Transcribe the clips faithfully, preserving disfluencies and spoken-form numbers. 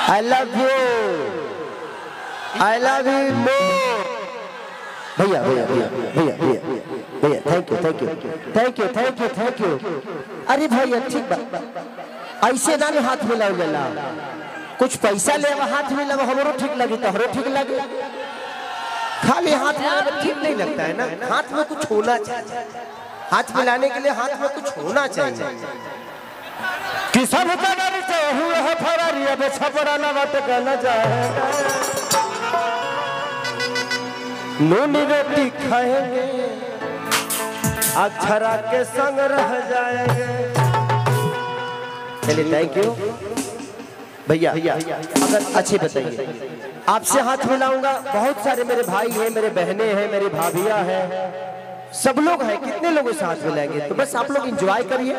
I love you, I love you more. भैया भैया भैया भैया भैया भैया thank you thank you thank you thank you thank you. अरे भैया ठीक बा, ऐसे ना हाथ मिलाओ जला, कुछ पैसा ले हाथ मिलाओ, हमरो ठीक लगी तोहरो ठीक लगे। खाली हाथ मिलाना ठीक नहीं लगता है ना, हाथ में कुछ होना चाहिए, हाथ मिलाने के लिए हाथ में कुछ होना चाहिए। कि सब कदर से हुए है फरारी, अब छपरा ना बात करना चाहेगा, नूनी रोटी खाएंगे अक्षरा के संग रह जाएंगे। चलिए थैंक यू भैया। अगर अच्छी बताइए, आपसे हाथ मिलाऊंगा, बहुत सारे मेरे भाई हैं, मेरे बहनें हैं, मेरी भाभियां हैं, सब लोग हैं, कितने लोगों से हाथ मिलाएंगे? तो बस आप लोग एंजॉय करिए।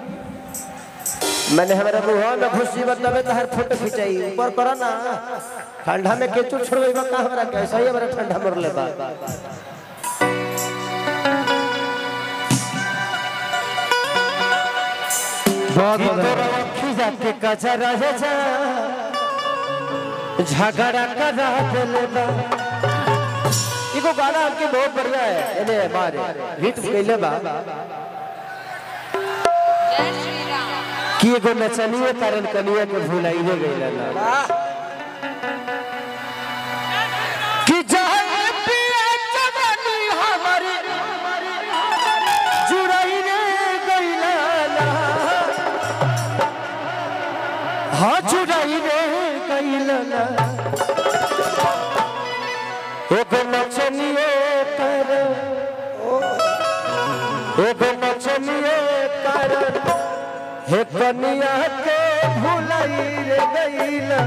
मैंने हमारा मुहा में खुशी बतावे तो हर फोटो खिंचाई ऊपर करो ना, ठंडा में केचु छोड़वे बा का हमरा कैसा ही हमारा ठंडा मर ले बा। बहुत खिजा के कचरा है जा झगड़ा करा देले बा। इको गाना आपके बहुत बढ़िया है, एने मारे हिट कइले बा कि एगो नचनिए कारण कनिया के भुलाई रे गइला ना कि जाए पिया जवानी हमारी जुड़ाई रे गइला ना, हाँ जुड़ाई रे गइला ना। एगो नचनिए कारण एगो नचनिए कारण हे कनिया के भुलाई रे गइला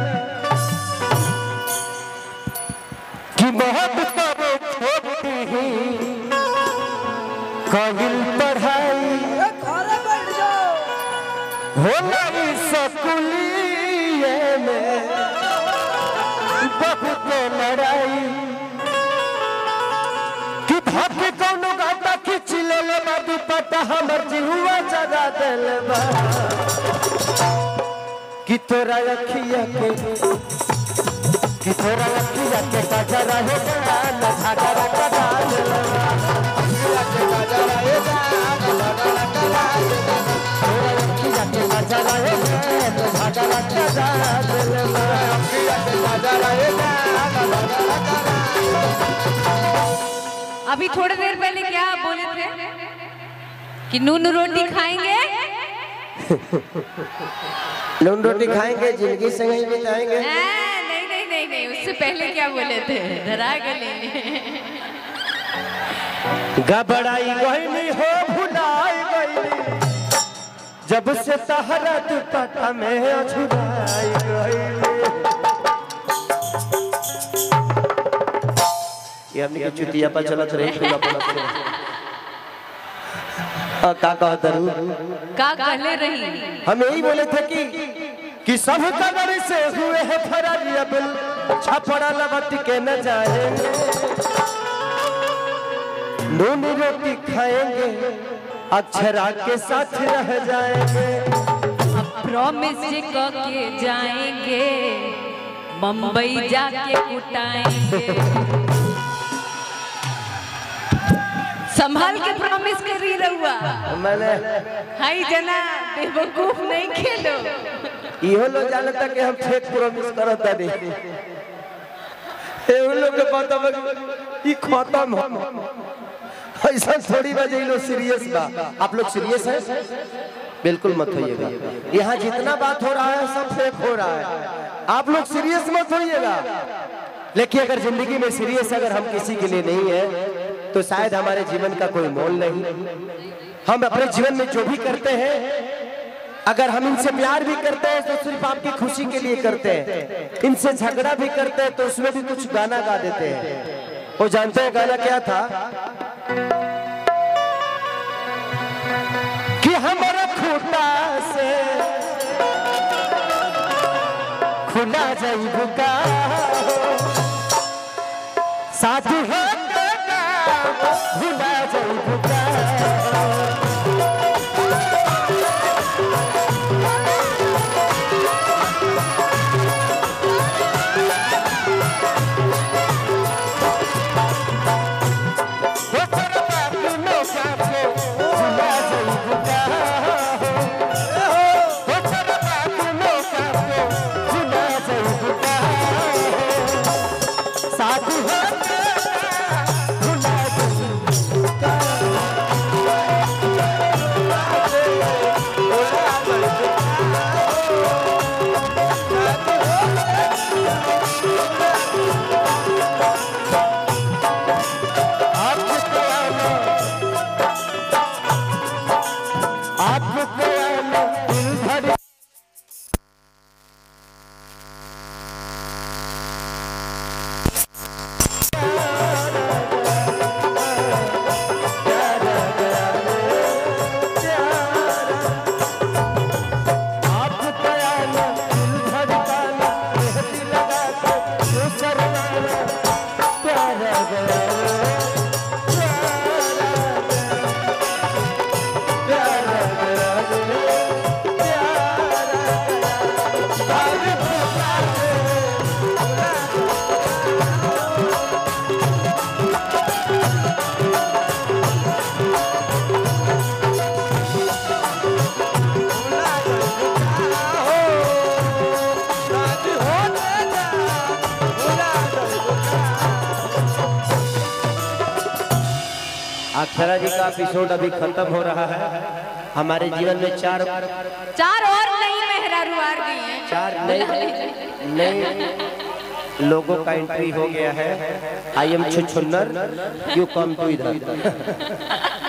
कि बहुत कबो छोटी ही कहिल पढ़ाई हो नहीं स्कूलिए में बहुत लड़ाई कि भाग कौनो गाता खींच ले बा दुपट्टा हमर जिहुआ जगा देल बा कि तोरा अखिया के कि तोरा अखिया के कजरा है गाल झगड़ा करा देल बा, अखिया के कजरा है गाल झगड़ा करा देल बा, तोरा अखिया के कजरा है गाल झगड़ा करा देल बा, अखिया के कजरा है गाल झगड़ा करा। अभी थोड़ी देर पहले क्या बोले थे कि नून रोटी खाएंगे नून रोटी खाएंगे जिंदगी संग ही बिताएंगे। नहीं नहीं नहीं नहीं उससे पहले क्या बोले थे, धरा गले घबराई गईली हो भुलाई गईली जब से तहरा दुपट्टा में अछुराई गईली। ये हमने के चुटिया पर चलत रही खुला पलत रही का कहत रहू का कहले रही। हम यही बोले थे कि कि सब कदर से हुए है फरारी, अब छपड़ा लबट के न जाएंगे, नून रोटी खाएंगे अक्षरा के साथ रह जाएंगे। अब प्रॉमिस करके जाएंगे, मुंबई जाके कुटाएंगे। संभाल के प्रॉमिस करी रहुआ, मैंने हाई जना बेवकूफ नहीं खेलो। इहो लोग जानता कि हम फेक प्रॉमिस करत बानी, ए उन लोग के पता बा ई खत्म हो, ऐसा थोड़ी बजे लो सीरियस बा। आप लोग सीरियस हैं? बिल्कुल मत होइएगा, यहाँ जितना बात हो रहा है सब फेक हो रहा है, आप लोग सीरियस मत होइएगा। लेकिन अगर जिंदगी में सीरियस अगर हम किसी के लिए नहीं है तो शायद हमारे जीवन का कोई मोल नहीं। हम अपने जीवन में जो भी करते हैं, अगर हम इनसे प्यार भी करते हैं तो सिर्फ आपकी खुशी के लिए करते हैं, इनसे झगड़ा भी करते हैं तो उसमें भी कुछ गाना गा देते हैं। वो जानते हैं गाना क्या था कि हमारा खूंटा से खुला जाई बुका साथी हो भुला जाई बुका। अक्षरा जी का एपिसोड अभी खत्म हो रहा है। हमारे जीवन में चार चार और नई मेहरारू आ गई हैं। चार नए नए लोगों का एंट्री हो गया है। आई एम छुछुन्नर, यू कम टू इधर।